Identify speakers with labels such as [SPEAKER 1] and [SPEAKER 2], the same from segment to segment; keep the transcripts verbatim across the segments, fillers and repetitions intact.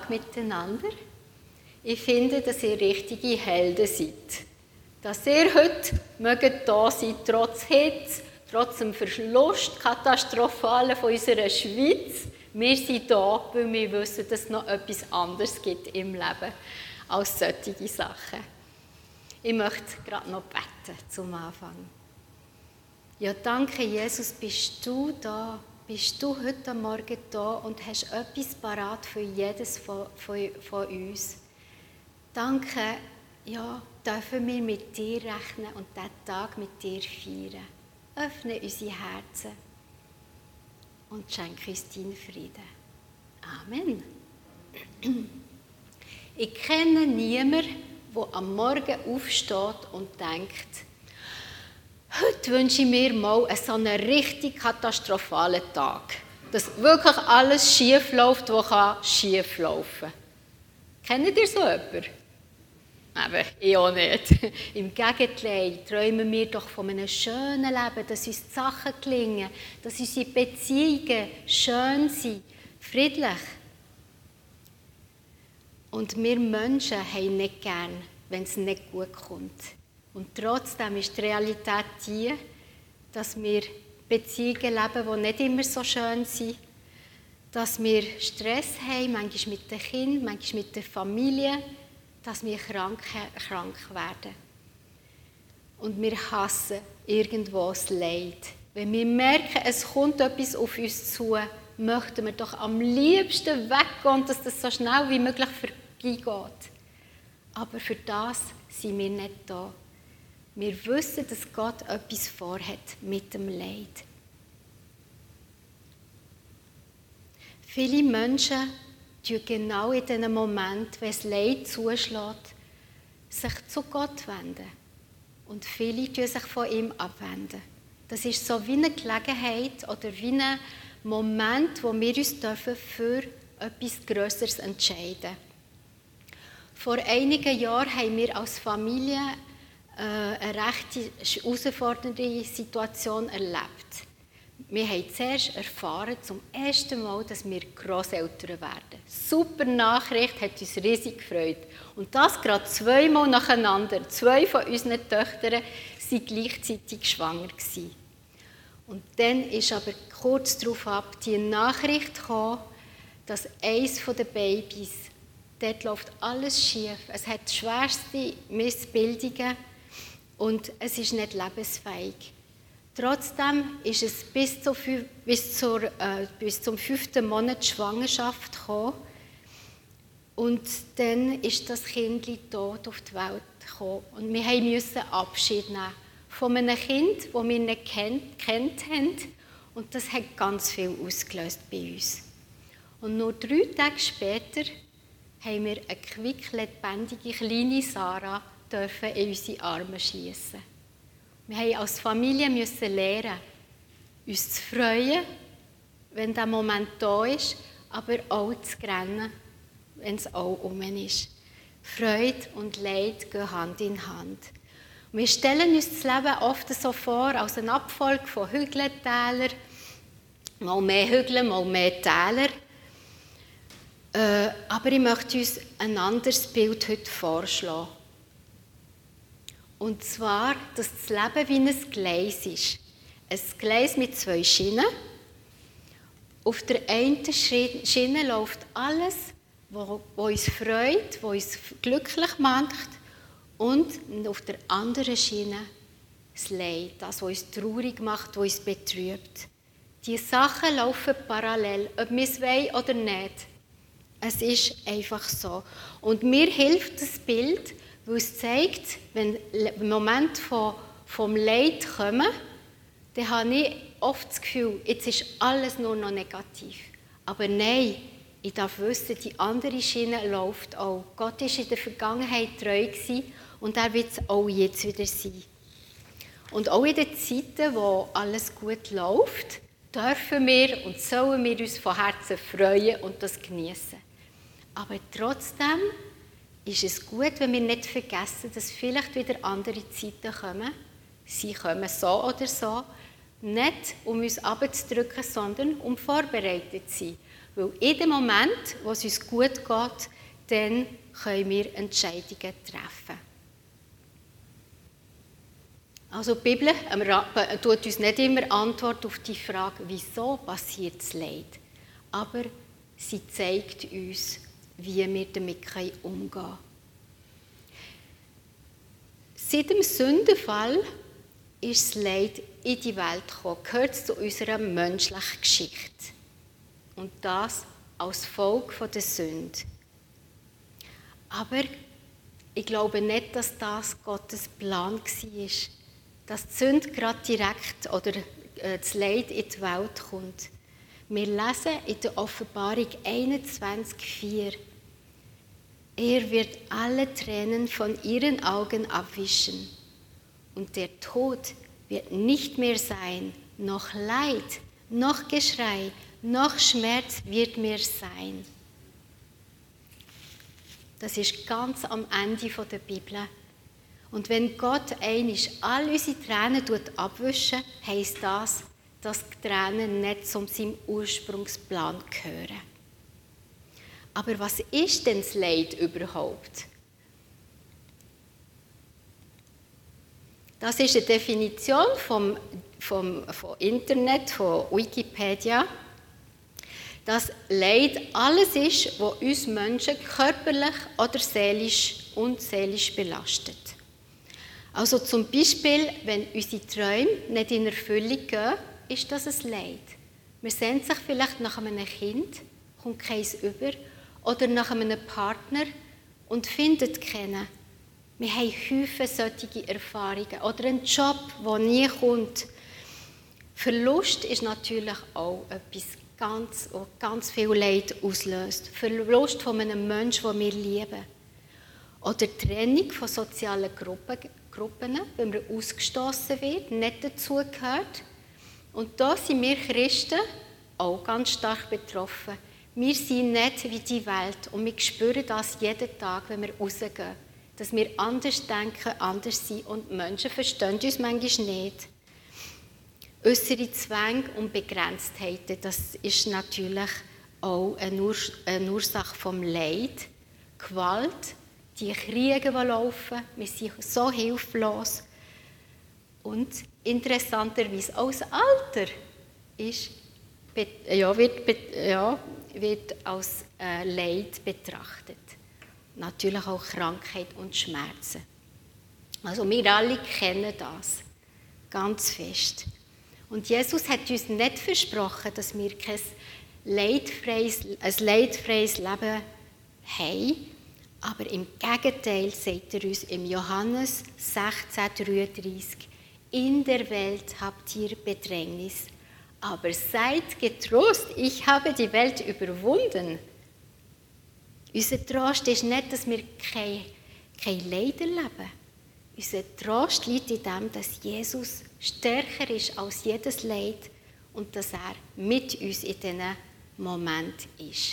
[SPEAKER 1] Tag miteinander. Ich finde, dass ihr richtige Helden seid. Dass ihr heute mögt da sein, trotz Hitze, trotz dem Verlust, Katastrophalen von unserer Schweiz. Wir sind da, weil wir wissen, dass es noch etwas anderes gibt im Leben als solche Sachen. Ich möchte gerade noch beten zum Anfang. Ja, danke, Jesus, bist du da, bist du heute Morgen da und hast etwas parat für jedes von, von, von uns. Danke, ja, dürfen wir mit dir rechnen und diesen Tag mit dir feiern. Öffne unsere Herzen und schenke uns deinen Frieden. Amen. Ich kenne niemanden, der am Morgen aufsteht und denkt, heute wünsche ich mir mal einen so einen richtig katastrophalen Tag. Dass wirklich alles schief läuft, was schief laufen kann. Kennt ihr so jemanden? Eben, ich auch nicht. Im Gegenteil träumen wir doch von einem schönen Leben, dass uns die Sachen gelingen, dass unsere Beziehungen schön sind, friedlich. Und wir Menschen haben nicht gern, wenn es nicht gut kommt. Und trotzdem ist die Realität die, dass wir Beziehungen leben, die nicht immer so schön sind, dass wir Stress haben, manchmal mit den Kindern, manchmal mit der Familie, dass wir krank, krank werden. Und wir hassen irgendwo das Leid. Wenn wir merken, es kommt etwas auf uns zu, möchten wir doch am liebsten weggehen, dass das so schnell wie möglich vorbeigeht. Aber für das sind wir nicht da. Wir wissen, dass Gott etwas vorhat mit dem Leid. Viele Menschen wenden genau in diesem Moment, wenn das Leid zuschlägt, sich zu Gott wenden. Und viele wenden sich von ihm abwenden. Das ist so wie eine Gelegenheit oder wie ein Moment, wo wir uns für etwas Grösseres entscheiden dürfen. Vor einigen Jahren haben wir als Familie äh, eine recht herausfordernde Situation erlebt. Wir haben zuerst erfahren, zum ersten Mal, dass wir Grosseltern werden. Super Nachricht, hat uns riesig gefreut. Und das gerade zweimal nacheinander. Zwei von unseren Töchtern waren gleichzeitig schwanger gewesen. Und dann ist aber kurz darauf ab die Nachricht gekommen, dass eines der Babys, dort läuft alles schief. Es hat schwerste Missbildungen und es ist nicht lebensfähig. Trotzdem ist es bis, zu, bis, zur, äh, bis zum fünften Monat Schwangerschaft gekommen. Und dann ist das Kind tot auf die Welt gekommen. Und wir mussten Abschied nehmen von einem Kind, das wir nicht kennt, kennt haben. Und das hat ganz viel ausgelöst bei uns. Und nur drei Tage später haben wir eine quicklebendige kleine Sarah dürfen in unsere Arme schiessen. Wir mussten als Familie müssen lernen, uns zu freuen, wenn der Moment da ist, aber auch zu rennen, wenn es auch um ist. Freude und Leid gehen Hand in Hand. Und wir stellen uns das Leben oft so vor, als eine Abfolge von Hügeln, Tälern, mal mehr Hügel, mal mehr Täler. Äh, aber ich möchte uns ein anderes Bild heute vorschlagen. Und zwar, dass das Leben wie ein Gleis ist. Ein Gleis mit zwei Schienen. Auf der einen Schiene läuft alles, was uns freut, was uns glücklich macht. Und auf der anderen Schiene das Leid, das, was uns traurig macht, was uns betrübt. Die Sachen laufen parallel, ob wir es wollen oder nicht. Es ist einfach so. Und mir hilft das Bild, weil es zeigt, wenn Momente von, vom Leid kommen, dann habe ich oft das Gefühl, jetzt ist alles nur noch negativ. Aber nein, ich darf wissen, die andere Schiene läuft auch. Gott war in der Vergangenheit treu gewesen und er wird es auch jetzt wieder sein. Und auch in den Zeiten, wo alles gut läuft, dürfen wir und sollen wir uns von Herzen freuen und das genießen. Aber trotzdem ist es gut, wenn wir nicht vergessen, dass vielleicht wieder andere Zeiten kommen. Sie kommen so oder so. Nicht, um uns abzudrücken, sondern um vorbereitet zu sein. Weil in dem Moment, wo es uns gut geht, dann können wir Entscheidungen treffen. Also die Bibel äh, tut uns nicht immer Antwort auf die Frage, wieso passiert das Leid. Aber sie zeigt uns, wie wir damit umgehen können. Seit dem Sündenfall ist das Leid in die Welt gekommen, gehört zu unserer menschlichen Geschichte. Und das als Folge der Sünde. Aber ich glaube nicht, dass das Gottes Plan war, dass die Sünde gerade direkt oder das Leid in die Welt kommt. Wir lesen in der Offenbarung einundzwanzig vier: Er wird alle Tränen von ihren Augen abwischen. Und der Tod wird nicht mehr sein, noch Leid, noch Geschrei, noch Schmerz wird mehr sein. Das ist ganz am Ende der Bibel. Und wenn Gott einmal all unsere Tränen abwischen, heisst das, dass die Tränen nicht zu seinem Ursprungsplan gehören. Aber was ist denn das Leid überhaupt? Das ist eine Definition vom, vom, vom Internet, von Wikipedia, dass Leid alles ist, was uns Menschen körperlich oder seelisch und seelisch belastet. Also zum Beispiel, wenn unsere Träume nicht in Erfüllung gehen, ist das ein Leid. Man sehnt sich vielleicht nach einem Kind, kommt keins über, oder nach einem Partner und findet keinen. Wir haben häufig solche Erfahrungen. Oder einen Job, der nie kommt. Verlust ist natürlich auch etwas ganz, was ganz viel Leid auslöst. Verlust von einem Menschen, den wir lieben. Oder die Trennung von sozialen Gruppen, Gruppen, wenn man ausgestoßen wird, nicht dazugehört. Und da sind wir Christen auch ganz stark betroffen. Wir sind nicht wie die Welt und wir spüren das jeden Tag, wenn wir rausgehen. Dass wir anders denken, anders sind und Menschen verstehen uns manchmal nicht. Äußere Zwänge und Begrenztheiten, das ist natürlich auch eine, Urs- eine Ursache vom Leid. Gewalt, die Kriege, die laufen, wir sind so hilflos. Und interessanterweise auch das Alter ist, ja, wird, ja, wird als äh, Leid betrachtet. Natürlich auch Krankheit und Schmerzen. Also wir alle kennen das ganz fest. Und Jesus hat uns nicht versprochen, dass wir kein leidfreies, ein leidfreies Leben haben, aber im Gegenteil sagt er uns im Johannes sechzehn dreiunddreißig: In der Welt habt ihr Bedrängnis, aber seid getrost, ich habe die Welt überwunden. Unser Trost ist nicht, dass wir kein, kein Leid erleben. Unser Trost liegt in dem, dass Jesus stärker ist als jedes Leid und dass er mit uns in diesen Moment ist.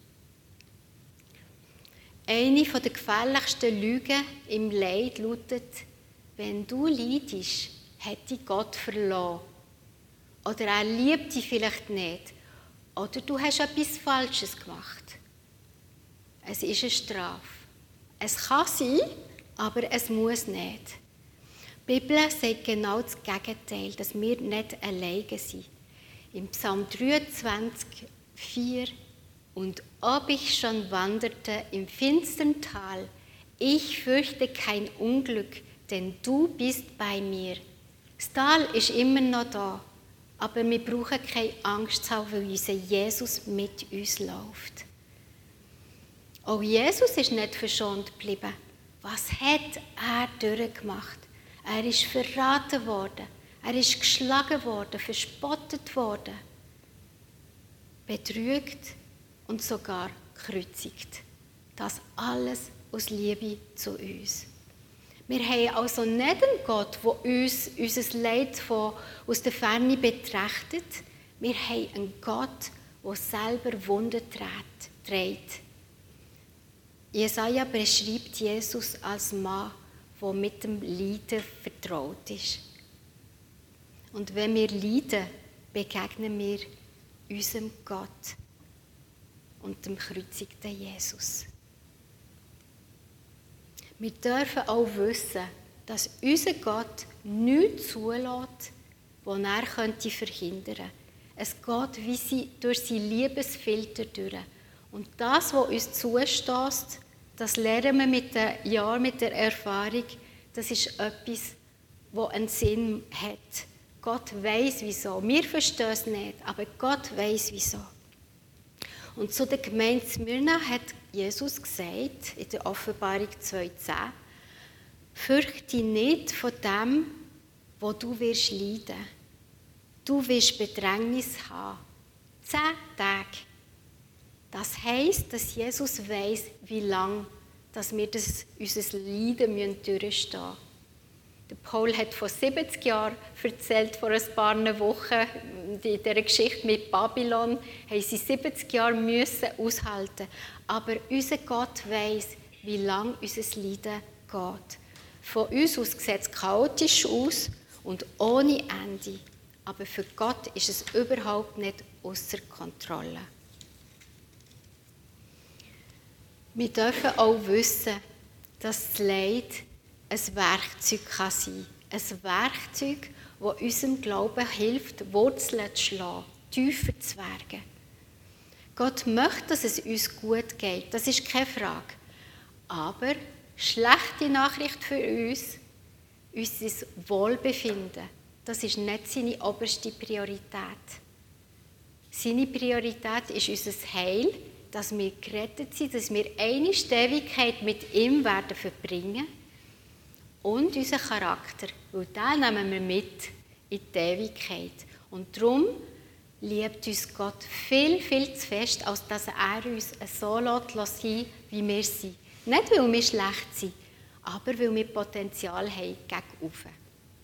[SPEAKER 1] Eine der gefährlichsten Lügen im Leid lautet: Wenn du leidest, hat dich Gott verloren. Oder er liebt dich vielleicht nicht. Oder du hast etwas Falsches gemacht. Es ist eine Strafe. Es kann sein, aber es muss nicht. Die Bibel sagt genau das Gegenteil, dass wir nicht alleine sind. Im Psalm dreiundzwanzig vier: Und ob ich schon wanderte im finstern Tal, ich fürchte kein Unglück, denn du bist bei mir. Das Tal ist immer noch da, aber wir brauchen keine Angst zu haben, weil unser Jesus mit uns läuft. Auch Jesus ist nicht verschont geblieben. Was hat er durchgemacht? Er ist verraten worden, er ist geschlagen worden, verspottet worden, betrügt und sogar gekreuzigt. Das alles aus Liebe zu uns. Wir haben also nicht einen Gott, der uns unser Leid von, aus der Ferne betrachtet. Wir haben einen Gott, der selber Wunden trägt. Jesaja beschreibt Jesus als Mann, der mit dem Leiden vertraut ist. Und wenn wir leiden, begegnen wir unserem Gott. und dem gekreuzigten Jesus. Wir dürfen auch wissen, dass unser Gott nichts zulässt, was er könnte verhindern könnte. Es geht wie sie durch seinen Liebesfilter durch. Und das, was uns zustößt, das lernen wir mit den Jahren, mit der Erfahrung, das ist etwas, das einen Sinn hat. Gott weiss wieso. Wir verstehen es nicht, aber Gott weiss wieso. Und zu der Gemeinde Smyrna hat Jesus gesagt, in der Offenbarung zwei zehn, fürchte nicht von dem, wo du wirst leiden. Du wirst Bedrängnis haben. Zehn Tage. Das heisst, dass Jesus weiss, wie lange dass wir das, unser Leiden durchstehen müssen. Der Paul hat vor siebzig Jahren erzählt, vor ein paar Wochen, in dieser Geschichte mit Babylon, haben sie siebzig Jahre müssen aushalten. Aber unser Gott weiss, wie lange unser Leiden geht. Von uns aus sieht es chaotisch aus und ohne Ende. Aber für Gott ist es überhaupt nicht außer Kontrolle. Wir dürfen auch wissen, dass das Leid ein Werkzeug kann sein kann. Ein Werkzeug, das unserem Glauben hilft, Wurzeln zu schlagen, tiefer zu werden. Gott möchte, dass es uns gut geht, das ist keine Frage. Aber schlechte Nachricht für uns, unser Wohlbefinden, das ist nicht seine oberste Priorität. Seine Priorität ist unser Heil, dass wir gerettet sind, dass wir eine Ewigkeit mit ihm werden verbringen und unseren Charakter, weil den nehmen wir mit in die Ewigkeit. Und darum liebt uns Gott viel, viel zu fest, als dass er uns so lässt, sein, wie wir sind. Nicht, weil wir schlecht sind, aber weil wir Potenzial haben gegen oben.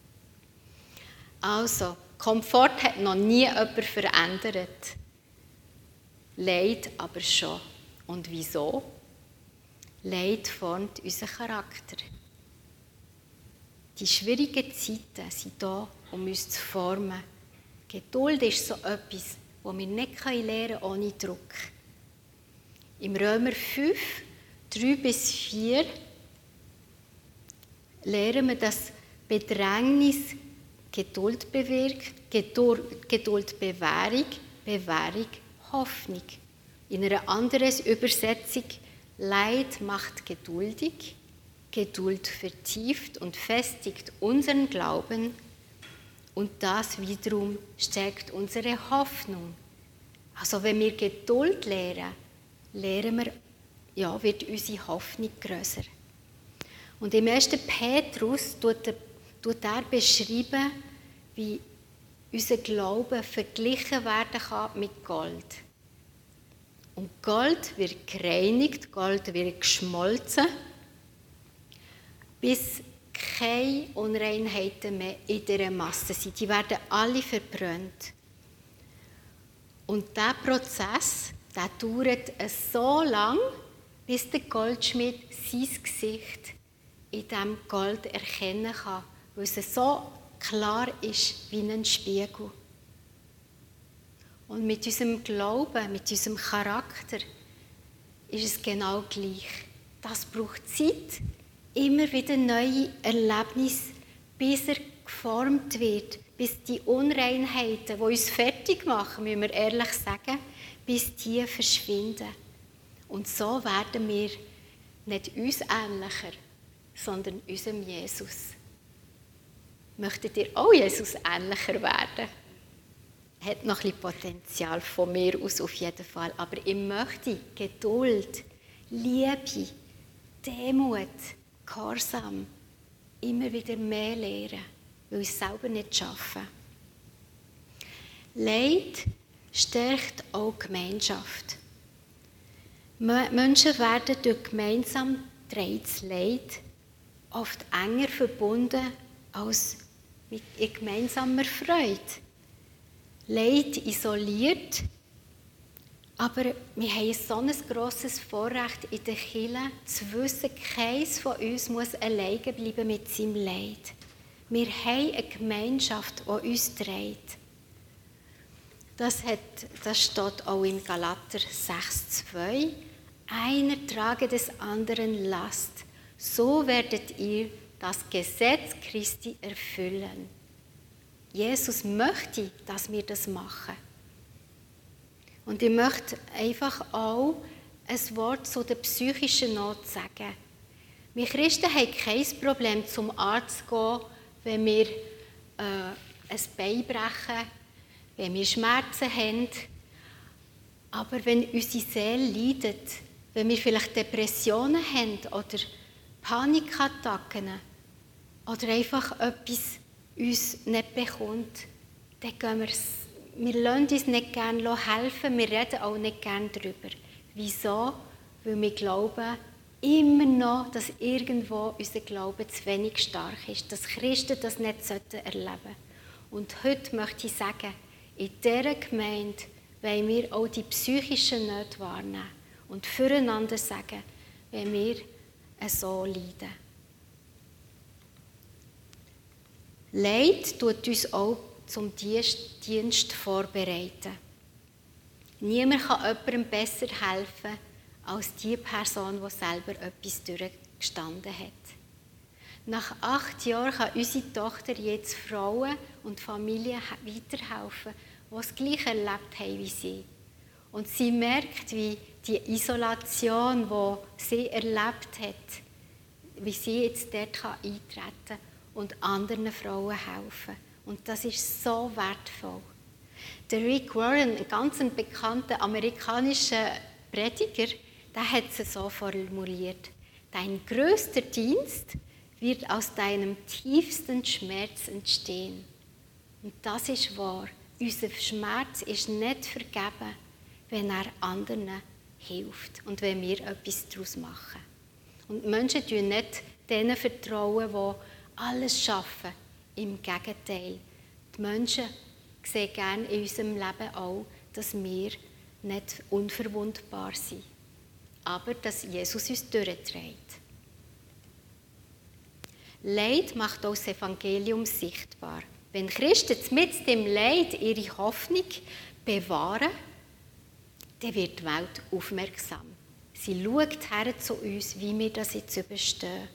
[SPEAKER 1] Also, Komfort hat noch nie jemand verändert. Leid aber schon. Und wieso? Leid formt unseren Charakter. Die schwierigen Zeiten sind da, um uns zu formen. Geduld ist so etwas, das wir nicht lernen können ohne Druck. Im Römer fünf, drei bis vier lernen wir, dass Bedrängnis Geduld bewirkt, Geduld, Geduld Bewährung, Bewährung Hoffnung. In einer anderen Übersetzung, Leid macht geduldig, Geduld vertieft und festigt unseren Glauben und das wiederum stärkt unsere Hoffnung. Also wenn wir Geduld lernen, lernen wir, ja, wird unsere Hoffnung grösser. Und im ersten Petrus tut er, tut er beschreiben, wie unser Glaube verglichen werden kann mit Gold. Und Gold wird gereinigt, Gold wird geschmolzen, bis keine Unreinheiten mehr in dieser Masse sind. Die werden alle verbrannt. Und dieser Prozess, der dauert so lang, bis der Goldschmied sein Gesicht in diesem Gold erkennen kann, weil es so klar ist wie ein Spiegel. Und mit unserem Glauben, mit unserem Charakter ist es genau gleich. Das braucht Zeit, immer wieder neue Erlebnisse, bis er geformt wird, bis die Unreinheiten, die uns fertig machen, müssen wir ehrlich sagen, bis die verschwinden. Und so werden wir nicht uns ähnlicher, sondern unserem Jesus. Möchtet ihr auch Jesus ähnlicher werden? Hat noch ein bisschen Potenzial von mir aus auf jeden Fall. Aber ich möchte Geduld, Liebe, Demut, Gehorsam immer wieder mehr lernen, weil ich es selber nicht schaffe. Leid stärkt auch Gemeinschaft. Menschen werden durch gemeinsam getragenes Leid oft enger verbunden als mit gemeinsamer Freude. Leid isoliert, aber wir haben so ein grosses Vorrecht in der Kirche, zu wissen, keines von uns muss alleine bleiben mit seinem Leid. Wir haben eine Gemeinschaft, die uns trägt. Das, hat, das steht auch in Galater sechs zwei. Einer trage des anderen Last. So werdet ihr das Gesetz Christi erfüllen. Jesus möchte, dass wir das machen. Und ich möchte einfach auch ein Wort zu der psychischen Not sagen. Wir Christen haben kein Problem, zum Arzt zu gehen, wenn wir äh, ein Bein brechen, wenn wir Schmerzen haben. Aber wenn unsere Seele leidet, wenn wir vielleicht Depressionen haben oder Panikattacken oder einfach etwas uns nicht bekommt, dann gehen wir, wir lassen uns nicht gerne helfen, wir reden auch nicht gerne darüber. Wieso? Weil wir glauben immer noch, dass irgendwo unser Glaube zu wenig stark ist, dass Christen das nicht erleben sollten. Und heute möchte ich sagen, in dieser Gemeinde wollen wir auch die psychischen Nöte wahrnehmen und füreinander sagen, wenn wir so leiden. Leid tut uns auch zum Dienst vorbereiten. Niemand kann jemandem besser helfen als die Person, die selber etwas durchgestanden hat. Nach acht Jahren kann unsere Tochter jetzt Frauen und Familien weiterhelfen, die das Gleiche erlebt haben wie sie. Und sie merkt, wie die Isolation, die sie erlebt hat, wie sie jetzt dort eintreten kann und anderen Frauen helfen. Und das ist so wertvoll. Der Rick Warren, ein ganz bekannter amerikanischer Prediger, der hat es so formuliert: Dein größter Dienst wird aus deinem tiefsten Schmerz entstehen. Und das ist wahr. Unser Schmerz ist nicht vergeben, wenn er anderen hilft und wenn wir etwas daraus machen. Und Menschen vertrauen nicht denen vertrauen, die alles schaffen. Im Gegenteil. Die Menschen sehen gerne in unserem Leben auch, dass wir nicht unverwundbar sind, aber dass Jesus uns durchträgt. Leid macht auch das Evangelium sichtbar. Wenn Christen mit dem Leid ihre Hoffnung bewahren, dann wird die Welt aufmerksam. Sie schaut her zu uns, wie wir das jetzt überstehen.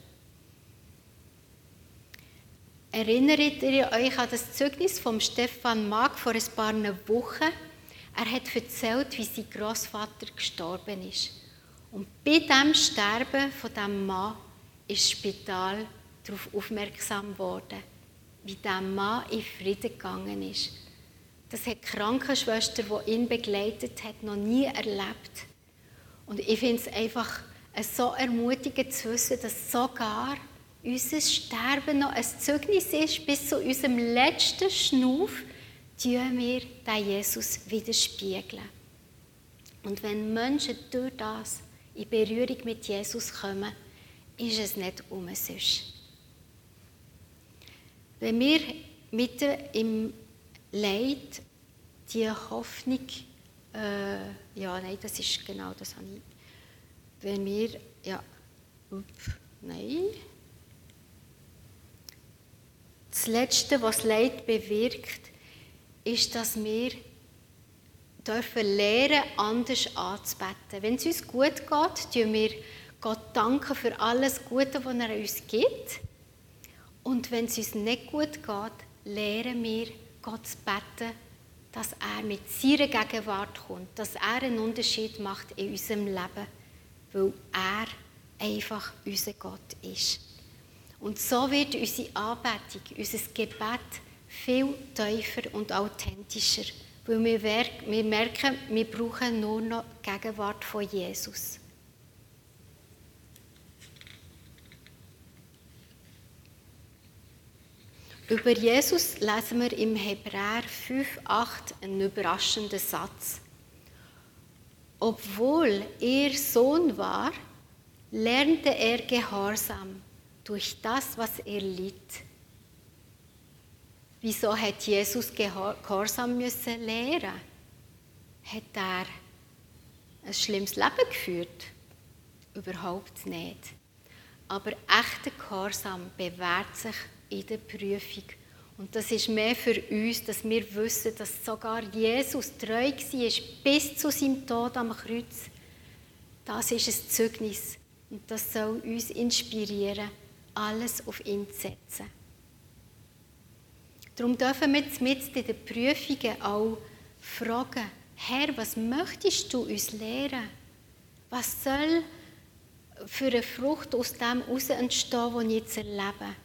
[SPEAKER 1] Erinnert ihr euch an das Zeugnis von Stefan Mag vor ein paar Wochen? Er hat erzählt, wie sein Grossvater gestorben ist. Und bei dem Sterben von diesem Mann ist das Spital darauf aufmerksam geworden, wie dieser Mann in Frieden gegangen ist. Das hat die Krankenschwester, die ihn begleitet hat, noch nie erlebt. Und ich finde es einfach so ermutigend zu wissen, dass sogar unser Sterben noch ein Zeugnis ist, bis zu unserem letzten Schnuff, tun wir den Jesus widerspiegeln. Und wenn Menschen durch das in Berührung mit Jesus kommen, ist es nicht umsonst. Wenn wir mitten im Leid die Hoffnung, äh, ja, nein, das ist genau das, habe ich. Wenn wir, ja, up, nein. Das Letzte, was Leid bewirkt, ist, dass wir dürfen lernen, anders anzubeten. Wenn es uns gut geht, danken wir Gott danken für alles Gute, was er uns gibt. Und wenn es uns nicht gut geht, lernen wir, Gott zu beten, dass er mit seiner Gegenwart kommt, dass er einen Unterschied macht in unserem Leben, weil er einfach unser Gott ist. Und so wird unsere Anbetung, unser Gebet viel tiefer und authentischer, weil wir merken, wir brauchen nur noch die Gegenwart von Jesus. Über Jesus lesen wir im Hebräer fünf acht einen überraschenden Satz. Obwohl er Sohn war, lernte er Gehorsam durch das, was er litt. Wieso hat Jesus Gehorsam müssen lernen? Hat er ein schlimmes Leben geführt? Überhaupt nicht. Aber echter Gehorsam bewährt sich in der Prüfung Und das ist mehr für uns, dass wir wissen, dass sogar Jesus treu war bis zu seinem Tod am Kreuz. Das ist ein Zeugnis und das soll uns inspirieren, alles auf ihn zu setzen. Darum dürfen wir mit in den Prüfungen auch fragen, Herr, was möchtest du uns lehren? Was soll für eine Frucht aus dem heraus entstehen, die ich jetzt erlebe?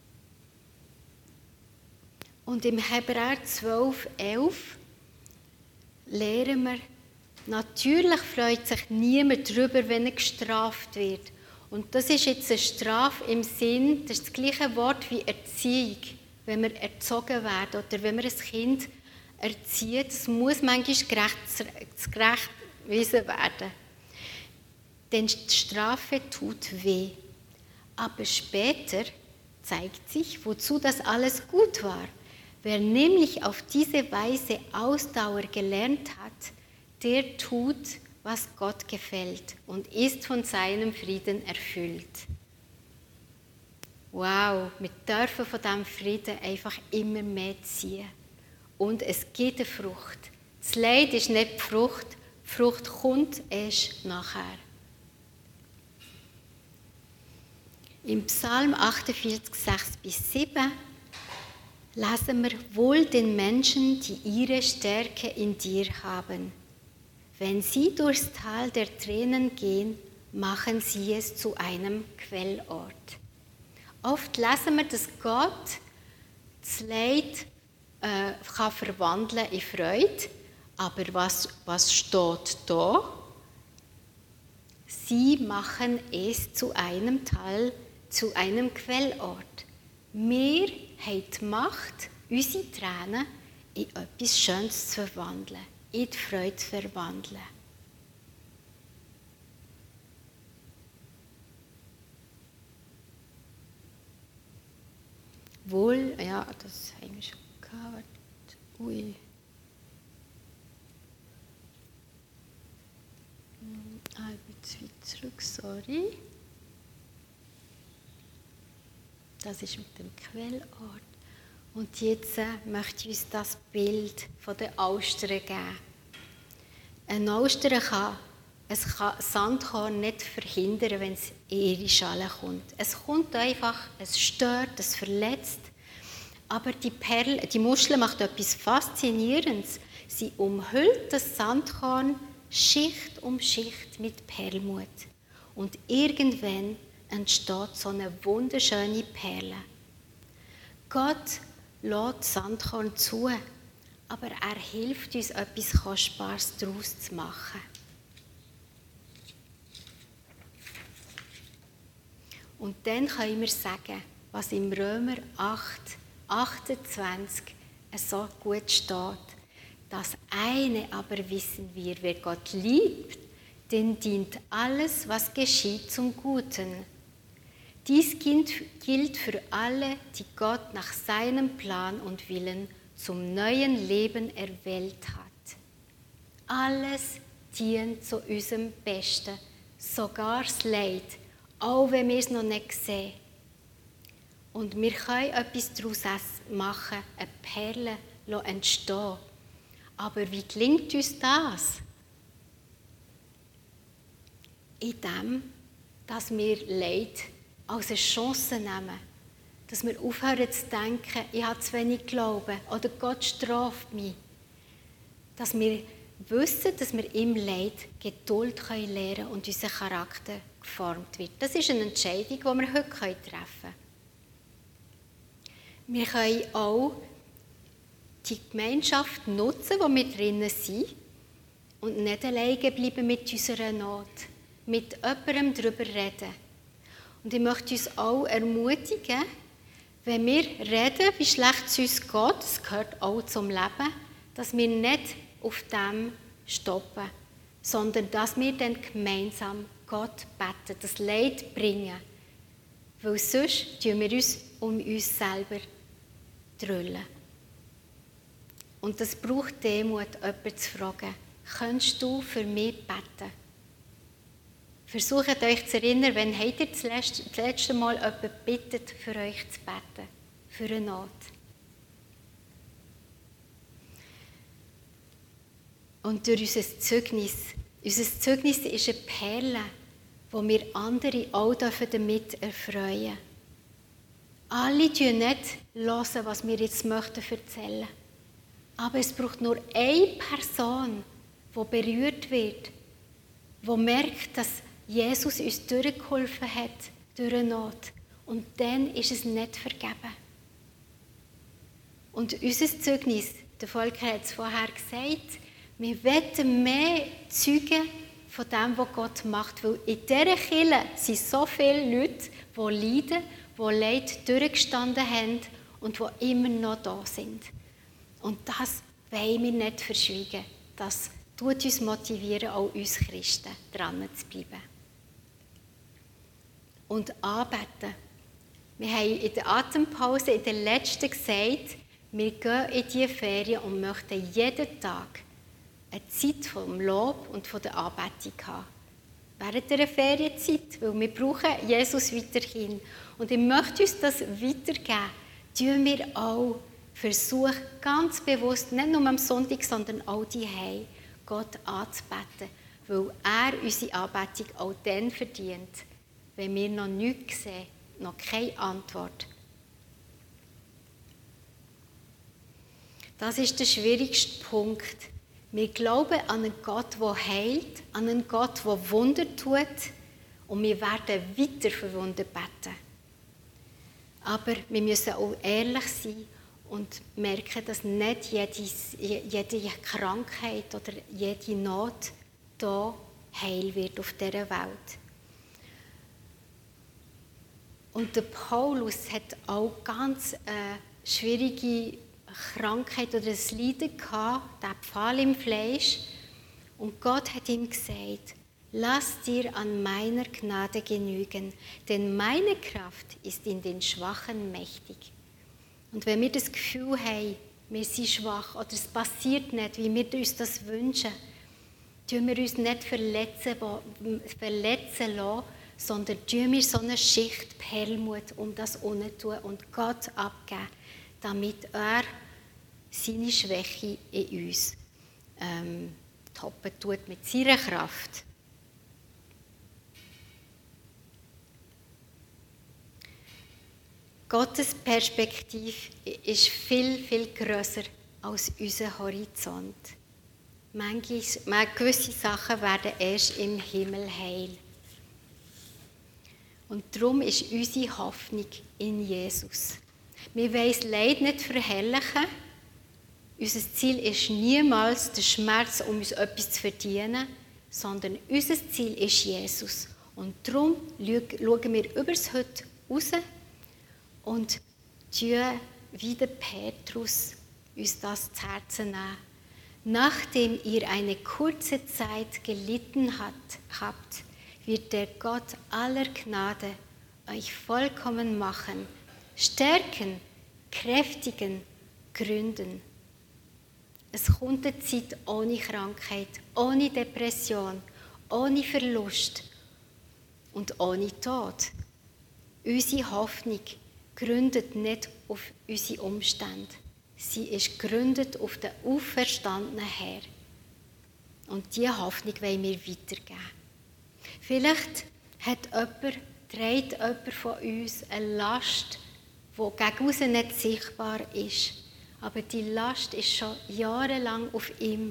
[SPEAKER 1] Und im Hebräer zwölf, elf lernen wir, natürlich freut sich niemand darüber, wenn er gestraft wird. Und das ist jetzt eine Strafe im Sinn, das ist das gleiche Wort wie Erziehung, wenn wir erzogen werden oder wenn wir ein Kind erzieht. Es muss manchmal gerecht, gerechtgewiesen werden. Denn die Strafe tut weh. Aber später zeigt sich, wozu das alles gut war. Wer nämlich auf diese Weise Ausdauer gelernt hat, der tut, was Gott gefällt und ist von seinem Frieden erfüllt. Wow, wir dürfen von diesem Frieden einfach immer mehr ziehen. Und es gibt eine Frucht. Das Leid ist nicht die Frucht, die Frucht kommt erst nachher. Im Psalm achtundvierzig, sechs bis sieben lesen wir, wohl den Menschen, die ihre Stärke in dir haben. Wenn sie durchs Tal der Tränen gehen, machen sie es zu einem Quellort. Oft lesen wir, dass Gott das Leid äh, kann verwandeln in Freude. Aber was, was steht da? Sie machen es zu einem Tal, zu einem Quellort. Wir haben die Macht, unsere Tränen in etwas Schönes zu verwandeln, in die Freude zu verwandeln. Wohl, ja, das haben wir schon gehabt. Ui. Ah, ich bin zu weit zurück, sorry. Das ist mit dem Quellort. Und jetzt äh, möchte ich uns das Bild von den Austern geben. Ein Austern kann ein Sandkorn nicht verhindern, wenn es in ihre Schale kommt. Es kommt einfach, es stört, es verletzt. Aber die, Perle, die Muschel macht etwas Faszinierendes. Sie umhüllt das Sandkorn Schicht um Schicht mit Perlmutt. Und irgendwann entsteht so eine wunderschöne Perle. Gott lässt Sandkorn zu, aber er hilft uns, etwas Kostbares daraus zu machen. Und dann können wir sagen, was im Römer acht, achtundzwanzig so gut steht. Das eine aber wissen wir, wer Gott liebt, dem dient alles, was geschieht, zum Guten. Dies gilt für alle, die Gott nach seinem Plan und Willen zum neuen Leben erwählt hat. Alles dient zu unserem Besten, sogar das Leid, auch wenn wir es noch nicht sehen. Und wir können etwas daraus machen, eine Perle entstehen. Aber wie gelingt uns das? Indem, dass wir Leid als eine Chance nehmen. Dass wir aufhören zu denken, ich habe zu wenig Glauben oder Gott straft mich. Dass wir wissen, dass wir im Leid Geduld lernen können und unser Charakter geformt wird. Das ist eine Entscheidung, die wir heute treffen können. Wir können auch die Gemeinschaft nutzen, wo wir drinnen sind und nicht alleine bleiben mit unserer Not, mit jemandem darüber reden. Und ich möchte uns auch ermutigen, wenn wir reden, wie schlecht es uns geht, das gehört auch zum Leben, dass wir nicht auf dem stoppen, sondern dass wir dann gemeinsam Gott beten, das Leid bringen. Weil sonst tun wir uns um uns selber drüllen. Und das braucht Demut, jemanden zu fragen, könntest du für mich beten? Versucht euch zu erinnern, wenn habt ihr das letzte, das letzte Mal jemanden bittet, für euch zu beten, für eine Not. und durch unser Zeugnis. Unser Zeugnis ist eine Perle, wo wir andere auch damit erfreuen dürfen. Alle hören nicht, was wir jetzt möchten erzählen. Aber es braucht nur eine Person, die berührt wird, die merkt, dass Jesus uns durchgeholfen hat, durch eine Not. Und dann ist es nicht vergeben. Und unser Zeugnis, der Volker hat es vorher gesagt, wir wollen mehr Zeugen von dem, was Gott macht. Weil in dieser Kirche sind so viele Leute, die leiden, die Leid durchgestanden haben und die immer noch da sind. Und das wollen wir nicht verschweigen. Das tut uns motivieren, auch uns Christen dran zu bleiben. Und anbeten. Wir haben in der Atempause in der letzten gesagt, wir gehen in diese Ferien und möchten jeden Tag eine Zeit vom Lob und von der Anbetung haben. Während dieser Ferienzeit, weil wir brauchen Jesus weiterhin. Und ich möchte uns das weitergeben, tun wir auch versuchen, ganz bewusst, nicht nur am Sonntag, sondern auch daheim, Gott anzubeten, weil er unsere Anbetung auch dann verdient, wenn wir noch nichts sehen, noch keine Antwort. Das ist der schwierigste Punkt. Wir glauben an einen Gott, der heilt, an einen Gott, der Wunder tut, und wir werden weiter für Wunder beten. Aber wir müssen auch ehrlich sein und merken, dass nicht jede, jede Krankheit oder jede Not hier heil wird auf dieser Welt. Und der Paulus hat auch ganz äh, schwierige Krankheit oder ein Leiden gehabt, der Pfahl im Fleisch. Und Gott hat ihm gesagt, lass dir an meiner Gnade genügen, denn meine Kraft ist in den Schwachen mächtig. Und wenn wir das Gefühl haben, wir sind schwach oder es passiert nicht, wie wir uns das wünschen, tun wir uns nicht verletzen, verletzen lassen, sondern tun wir so eine Schicht Perlmut um das unten tun und Gott abgeben, damit er seine Schwäche in uns ähm, toppen tut mit seiner Kraft. Gottes Perspektive ist viel, viel grösser als unser Horizont. Manchmal, gewisse Sachen werden erst im Himmel heil. Und darum ist unsere Hoffnung in Jesus. Wir wollen das Leid nicht verherrlichen. Unser Ziel ist niemals der Schmerz, um uns etwas zu verdienen, sondern unser Ziel ist Jesus. Und darum schauen wir über das Heute raus und tun wie der Petrus uns das zu Herzen nehmen. Nachdem ihr eine kurze Zeit gelitten hat, habt, wird der Gott aller Gnade euch vollkommen machen, stärken, kräftigen, gründen. Es kommt eine Zeit ohne Krankheit, ohne Depression, ohne Verlust und ohne Tod. Unsere Hoffnung gründet nicht auf unsere Umstände. Sie ist gegründet auf den auferstandenen Herr. Und diese Hoffnung wollen wir weitergeben. Vielleicht hat jemand, trägt jemand von uns eine Last, die gegen aussen nicht sichtbar ist. Aber die Last ist schon jahrelang auf ihm.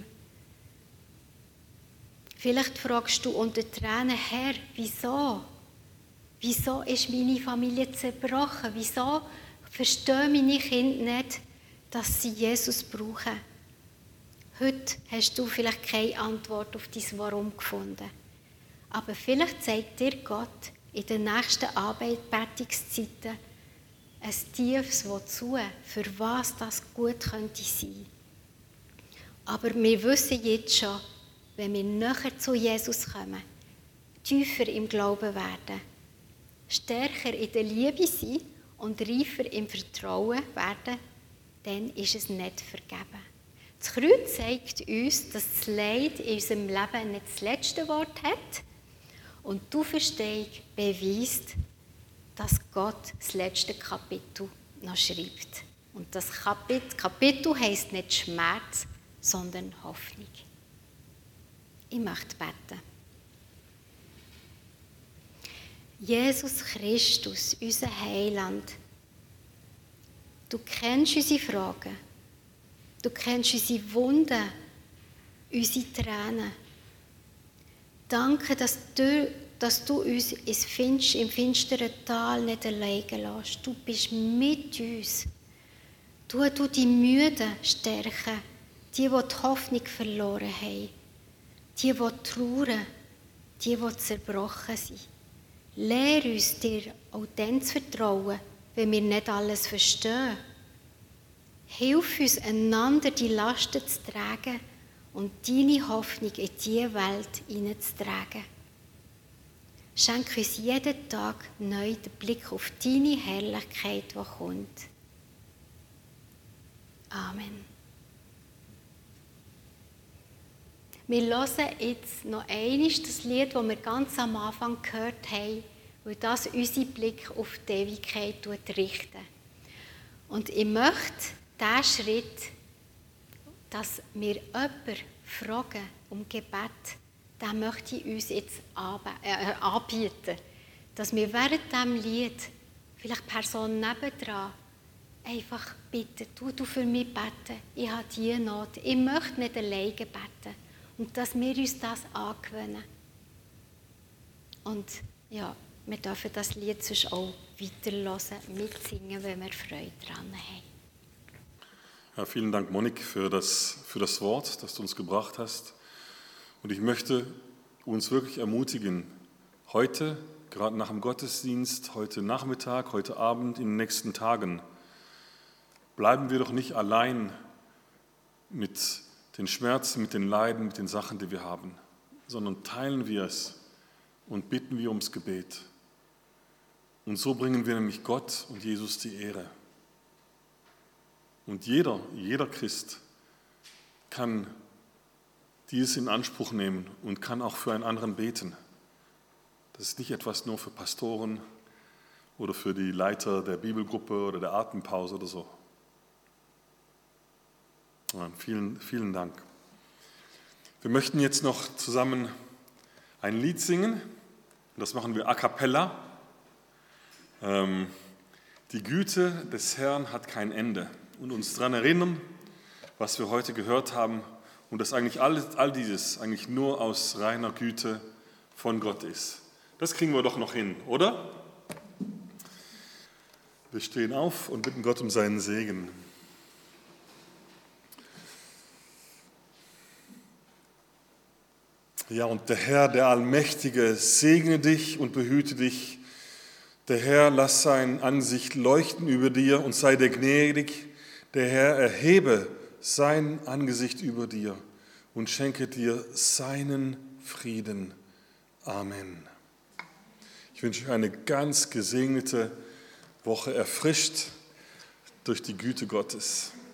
[SPEAKER 1] Vielleicht fragst du unter Tränen, Herr, wieso? Wieso ist meine Familie zerbrochen? Wieso verstehen meine Kinder nicht, dass sie Jesus brauchen? Heute hast du vielleicht keine Antwort auf dein Warum gefunden. Aber vielleicht zeigt dir Gott in den nächsten Anbetungszeiten ein tiefes Wozu, für was das gut könnte sein. Aber wir wissen jetzt schon, wenn wir näher zu Jesus kommen, tiefer im Glauben werden, stärker in der Liebe sein und reifer im Vertrauen werden, dann ist es nicht vergeben. Das Kreuz zeigt uns, dass das Leid in unserem Leben nicht das letzte Wort hat. Und die Auferstehung beweist, dass Gott das letzte Kapitel noch schreibt. Und das Kapitel, Kapitel heisst nicht Schmerz, sondern Hoffnung. Ich möchte beten. Jesus Christus, unser Heiland, du kennst unsere Fragen, du kennst unsere Wunden, unsere Tränen. Danke, dass du, dass du uns ins Finst, im finsteren Tal nicht alleine lässt. Du bist mit uns. Du, du die Müden stärken, die, die die Hoffnung verloren haben, die, die trauern, die, die zerbrochen sind. Lehr uns, dir auch dann zu vertrauen, wenn wir nicht alles verstehen. Hilf uns, einander die Lasten zu tragen und deine Hoffnung in diese Welt hineinzutragen. Schenk uns jeden Tag neu den Blick auf deine Herrlichkeit, die kommt. Amen. Wir hören jetzt noch einmal das Lied, das wir ganz am Anfang gehört haben, weil das unseren Blick auf die Ewigkeit richtet. Und ich möchte diesen Schritt, dass wir jemanden fragen um Gebet, den möchte ich uns jetzt anbieten. Dass wir während diesem Lied, vielleicht die Person nebendran, einfach bitten, tu du für mich beten, ich habe diese Not, ich möchte nicht alleine beten. Und dass wir uns das angewöhnen. Und ja, wir dürfen das Lied sonst auch weiterhören, mitsingen, wenn wir Freude daran haben.
[SPEAKER 2] Ja, vielen Dank, Monik, für das, für das Wort, das du uns gebracht hast. Und ich möchte uns wirklich ermutigen, heute, gerade nach dem Gottesdienst, heute Nachmittag, heute Abend, in den nächsten Tagen, bleiben wir doch nicht allein mit den Schmerzen, mit den Leiden, mit den Sachen, die wir haben, sondern teilen wir es und bitten wir ums Gebet. Und so bringen wir nämlich Gott und Jesus die Ehre. Und jeder, jeder Christ kann dieses in Anspruch nehmen und kann auch für einen anderen beten. Das ist nicht etwas nur für Pastoren oder für die Leiter der Bibelgruppe oder der Atempause oder so. Ja, vielen, vielen Dank. Wir möchten jetzt noch zusammen ein Lied singen. Und das machen wir a cappella. Ähm, die Güte des Herrn hat kein Ende. Und uns daran erinnern, was wir heute gehört haben. Und dass eigentlich all, all dieses eigentlich nur aus reiner Güte von Gott ist. Das kriegen wir doch noch hin, oder? Wir stehen auf und bitten Gott um seinen Segen. Ja, und der Herr, der Allmächtige, segne dich und behüte dich. Der Herr, lass sein Angesicht leuchten über dir und sei dir gnädig. Der Herr, erhebe sein Angesicht über dir und schenke dir seinen Frieden. Amen. Ich wünsche euch eine ganz gesegnete Woche, erfrischt durch die Güte Gottes.